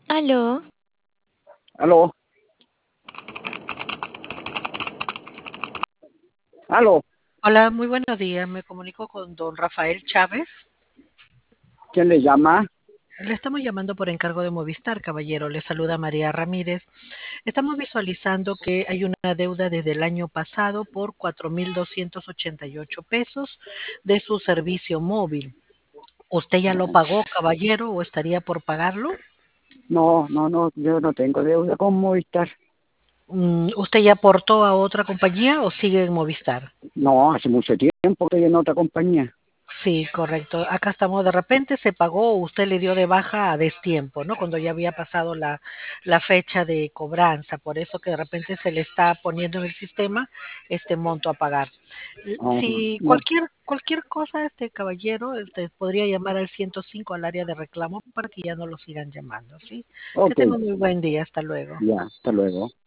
Aló, Aló, aló, Hola, muy buenos días. Me comunico con don Rafael Chávez. ¿quién le llama? Le estamos llamando por encargo de Movistar, caballero. Le saluda María Ramírez. Estamos visualizando que hay una deuda desde el año pasado por 4.288 pesos de su servicio móvil. ¿Usted ya lo No, pagó, caballero, o estaría por pagarlo? no, yo no tengo deuda con Movistar. ¿Usted ya aportó a otra compañía o sigue en Movistar? No, hace mucho tiempo que estoy en otra compañía. Sí, correcto. Acá estamos, de repente se pagó o usted le dio de baja a destiempo, ¿no? Cuando ya había pasado la fecha de cobranza, por eso que de repente se le está poniendo en el sistema este monto a pagar. No, Si no, cualquier cosa, este caballero, podría llamar al 105 al área de reclamo para que ya no lo sigan llamando, ¿sí? Que ok, tenga un muy buen día, hasta luego. ya, hasta luego.